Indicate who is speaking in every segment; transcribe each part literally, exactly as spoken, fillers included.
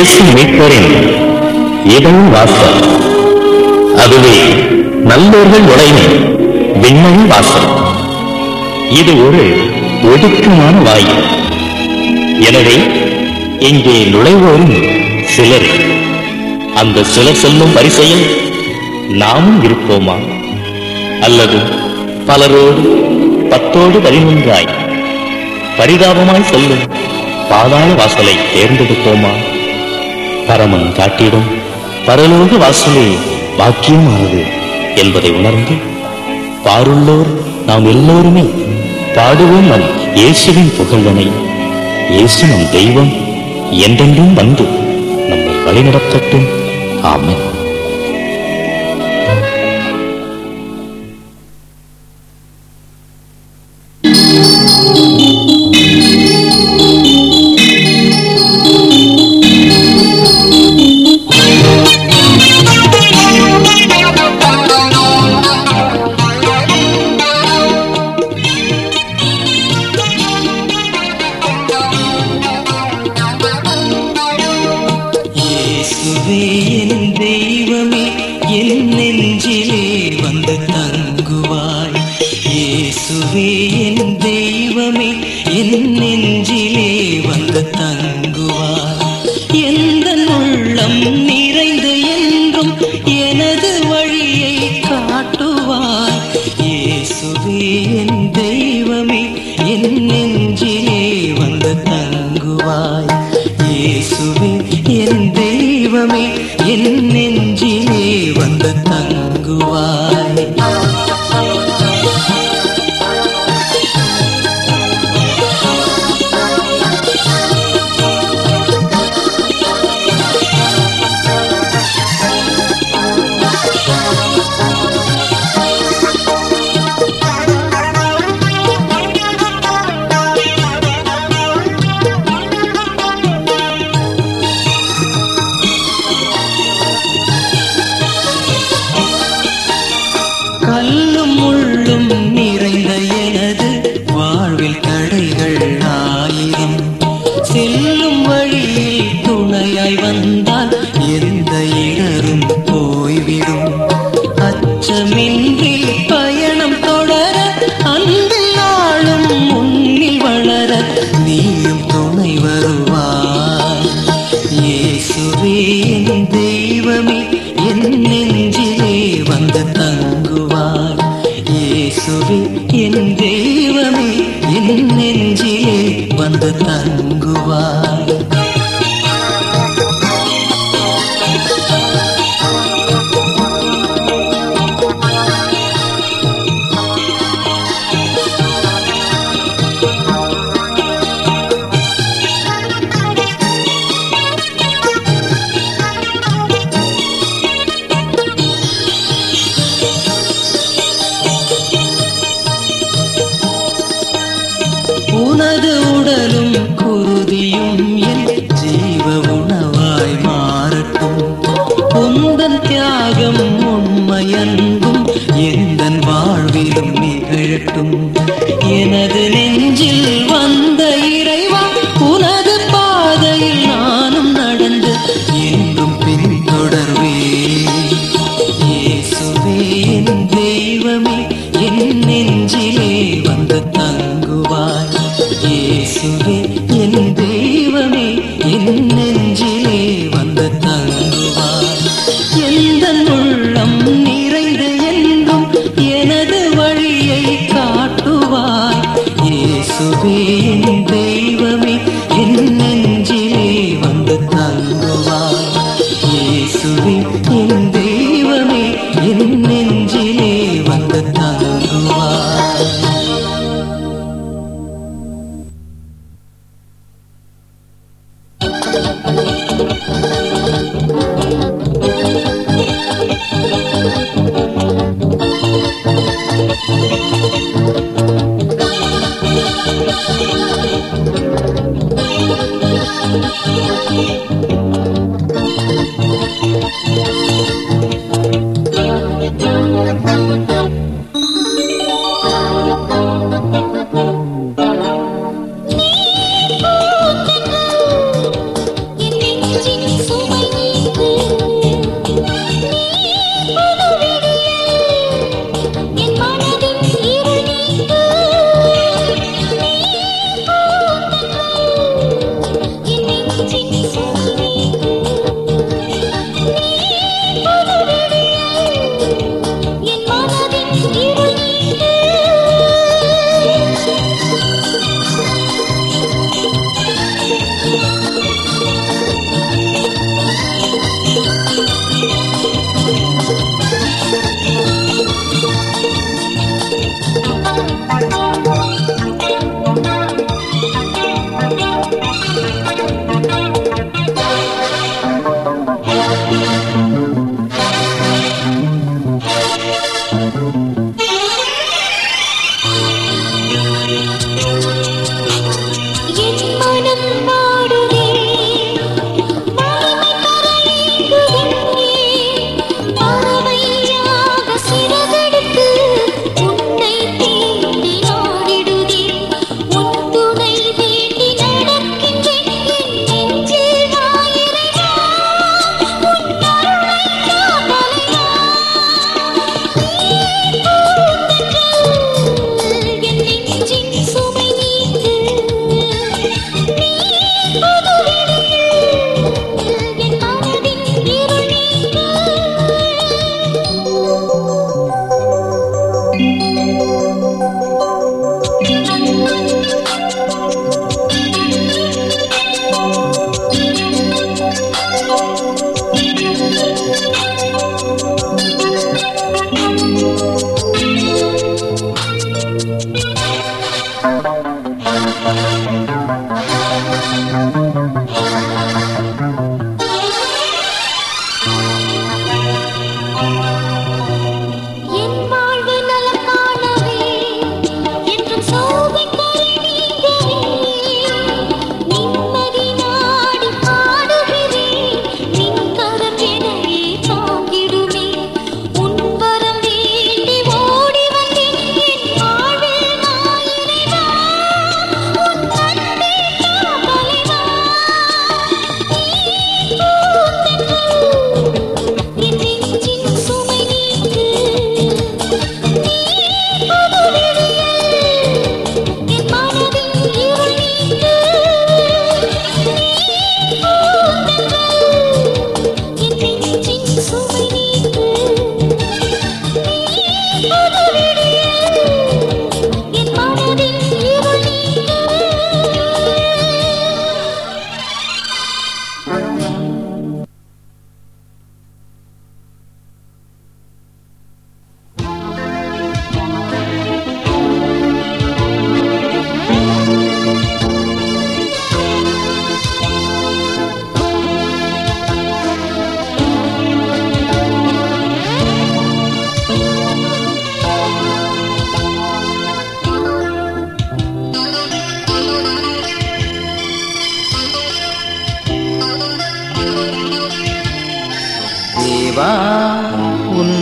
Speaker 1: இயேசு மீட்பரின் இதழும் வாசல். அதுவே நல்லோர்கள் நுழையும் விண்ணக வாசல். இது ஒரு ஒடுக்கமான வாயில். எனவே இங்கே நுழைவோரும் சிலர். அந்த சிலர் செல்லும் வரிசையில் நாமும் இருப்போமா? அல்லது பலரோடு பத்தோடு பதினொன்றாய் பரிதாபமாய் செல்லும் பாதாள வாசலை தேர்ந்தெடுப்போமா? பரமன் காட்டிடும் பரலோக வாசலே பாக்கியமானது என்பதை உணர்ந்து பாருள்ளோர் நாம் எல்லோருமே பாடுவோம் நம் இயேசுவின் புகழனை. இயேசு நம் தெய்வம் என்றென்றும் வந்து நம்மை வழிநடத்தட்டும். ஆமென்.
Speaker 2: Jinx.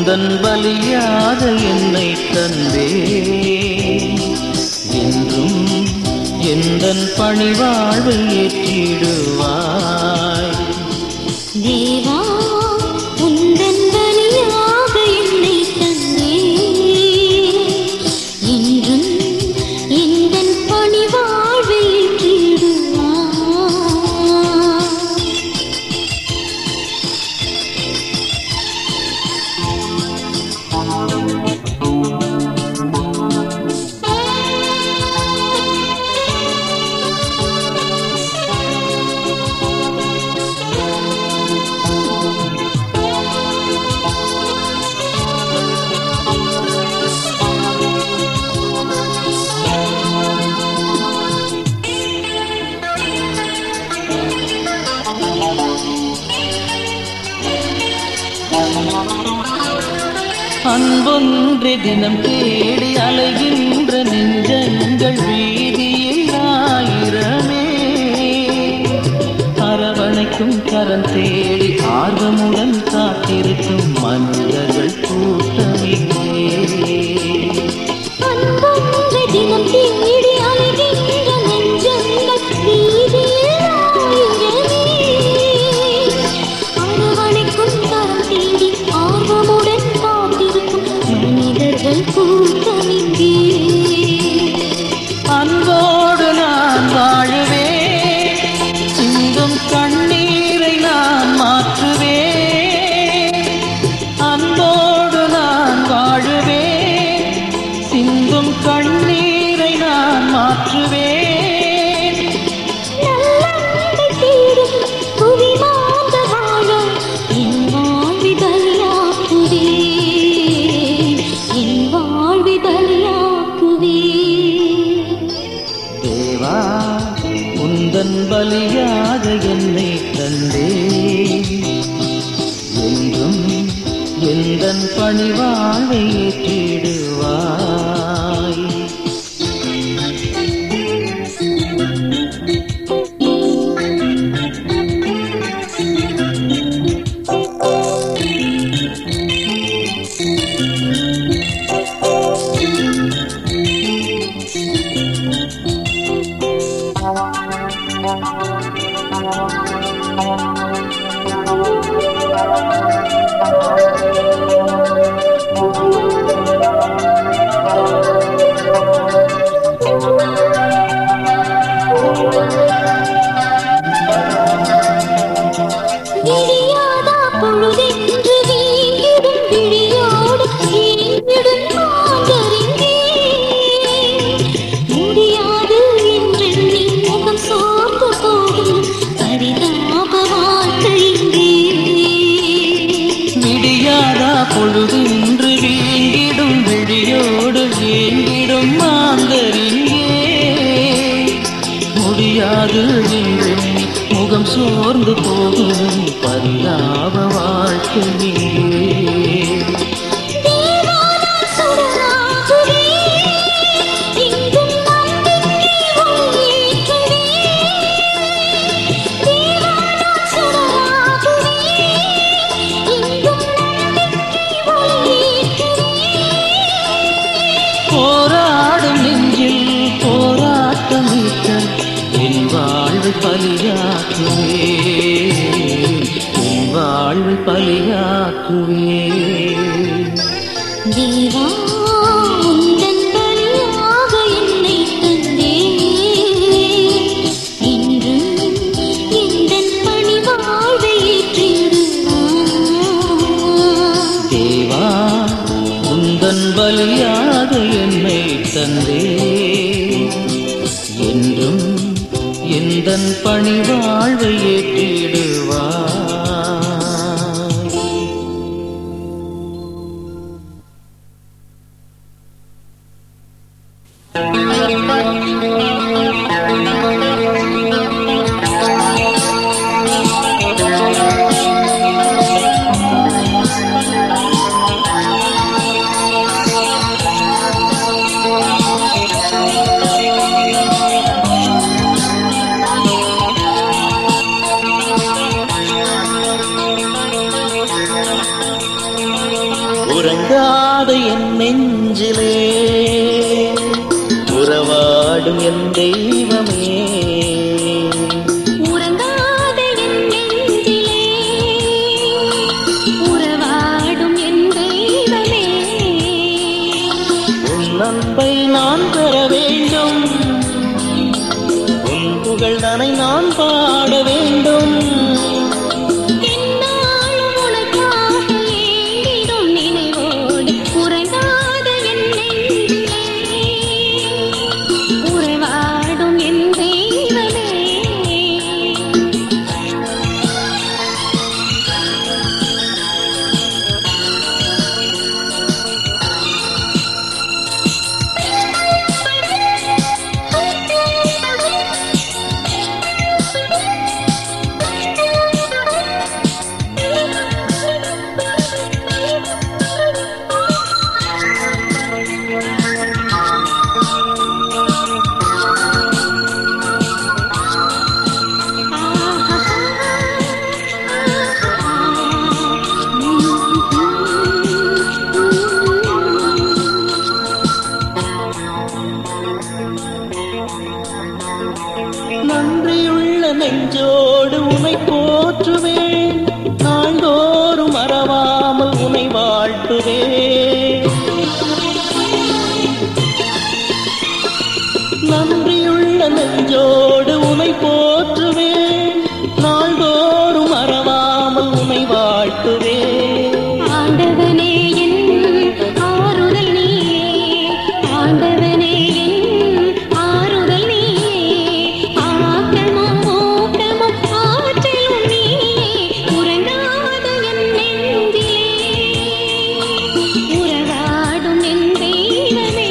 Speaker 2: உந்தன் பலியாக என்னை தந்தே என்றும் எந்தன் பணிவாழ்வை ஏற்றிடுவாய்.
Speaker 3: தேவா உந்தன் பலியாக என்னை தந்தே என்றும் எந்தன் பணிவாழ்வை ஏற்றிடுவாய்.
Speaker 2: அன்பொன்றே தினம் தேடி அலைகின்ற நெஞ்சங்கள் வீதியில் ஆயிரமே, அரவணைக்கும் கரம் தேடி ஆர்வமுடன் காத்திருக்கும் மனிதர்கள் கூட்டமில்லே.
Speaker 3: அன்பொன்றே தினம் தேடி அலைகின்ற நெஞ்சங்கள் வீதியில் ஆயிரமே, அரவணைக்கும் கரம் தேடி ஆர்வமுடன் மனிதர்கள் கூட்டமிங்கே.
Speaker 2: அன்போடு நான் வாழுவேன், சிந்தும் கண்ணீரை நான் மாற்றுவேன். அன்போடு நான் வாழுவேன், சிந்தும் கண்ணீரை நான் மாற்றுவேன்.
Speaker 3: நல்லதை தேடும் புவி மாந்த வாழ என் வாழ்வி பலியாக்குவேன், என் வாழ்வி பலியாக்குவேன்.
Speaker 2: தேவா உந்தன் பலியாக என்னை தந்தே என்றும் எந்தன் பணிவாழ்வை ஏற்றிடுவாய்.
Speaker 3: விடியாதா பொழுதென்று வீடும் விழியோடு ஏங்கிடும் மாந்தரிங்கே, முடியாது என்றெண்ணி முகம் சோர்ந்து போகும் பரிதாப வாழ்க்கை இங்கே.
Speaker 2: விடியாதா பொழுதென்று வீங்கிடும் விழியோடு ஏங்கிடும் மாந்தரிங்கே, முடியாது என்றெண்ணி முகம் சோர்ந்து போகும் பரிதாப வாழ்க்கையே.
Speaker 3: தேவானால் சுடராகுவேன், எங்கும் நம்பிக்கை ஒளியேற்றுவேன். தேவானால் சுடராகுவேன், எங்கும் நம்பிக்கை ஒளியேற்றுவேன்.
Speaker 2: போராடும் நெஞ்சில் போராட்டம் நீக்க என் வாழ்வு பலியாக்குவேன், என் வாழ்வு பலியாக்குவேன்.
Speaker 3: தேவா உந்தன் பலியாக என்னை தந்தே என்றும் எந்தன் பணிவாழ்வை ஏற்றிடுவாய்.
Speaker 2: தேவா உந்தன் பலியாக என்னை தந்தே என்றும் எந்தன் பணிவாழ்வை ஏற்றிடுவாய். உறங்காத என் நெஞ்சிலே உறவாடும் என் தெய்வமே.
Speaker 3: உறங்காத என் நெஞ்சிலே உறவாடும் என் தெய்வமே.
Speaker 2: உன் அன்பை நான் பெற வேண்டும், உன் புகழ்தனை நான் பாட வேண்டும்.
Speaker 3: என்னாலும் உனக்காக ஏங்கிடும் நினைவோடு உறங்காத என் நெஞ்சிலே உறவாடும் என் தெய்வமே.
Speaker 2: நன்றியுள்ள நெஞ்சோடு உனை போற்றுவேன், நாள்தோறும் மறவாமல் உனை வாழ்த்துவேன். நன்றியுள்ள நெஞ்சோடு உனை போற்றுவேன், நாள்தோறும் மறவாமல் உனை வாழ்த்துவேன்.
Speaker 3: ஆண்டவனே என் ஆறுதல் நீயே, ஆண்டவனே என் ஆறுதல் நீயே. ஆக்கமும் ஊக்கமும் ஆற்றலும் நீயே. உறங்காத என் நெஞ்சிலே உறவாடும் என் தெய்வமே.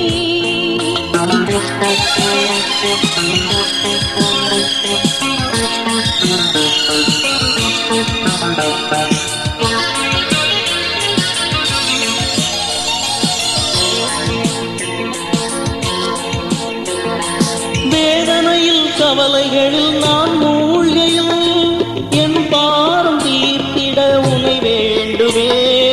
Speaker 2: வேதனையில் கவலைகளில் நான் மூழ்கையில் என் பாரம் தீர்த்திட உனை வேண்டுவே.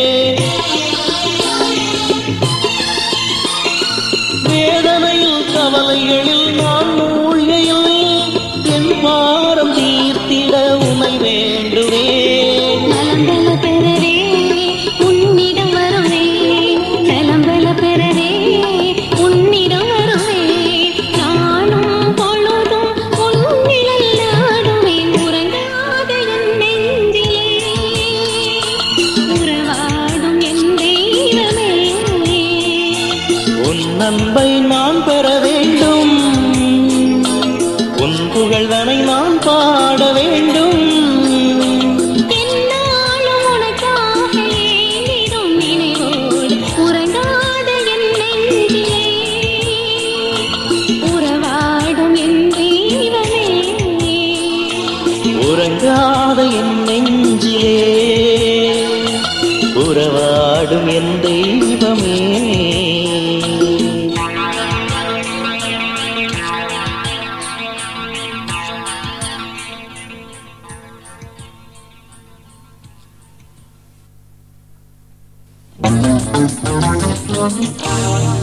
Speaker 2: வேதனையில் கவலைகளில் நான் மூழ்கையில் என் பாரம் தீர்த்திட உனை வேண்டுவே.
Speaker 3: நலம்பல பெறவே உன்னிடம் வருவே, நலம்பல பெறவே உன்னிடம் வருவே. நானும் பொழுதும் உன்னிழல் நாடுவேன். உறங்காத என் நெஞ்சிலே உறவாடும் என் தெய்வமே.
Speaker 2: உன் அன்பை நான் பெற வேண்டும், உன் புகழ்தனை நான் பாட வேண்டும்.
Speaker 3: என்னாலும் உனக்காக ஏங்கிடும் நினைவோடு உறங்காத என் நெஞ்சிலே உறவாடும் என் தெய்வமே.
Speaker 2: உறங்காத என் நெஞ்சிலே உறவாடும் என் தெய்வமே.
Speaker 3: Thank you.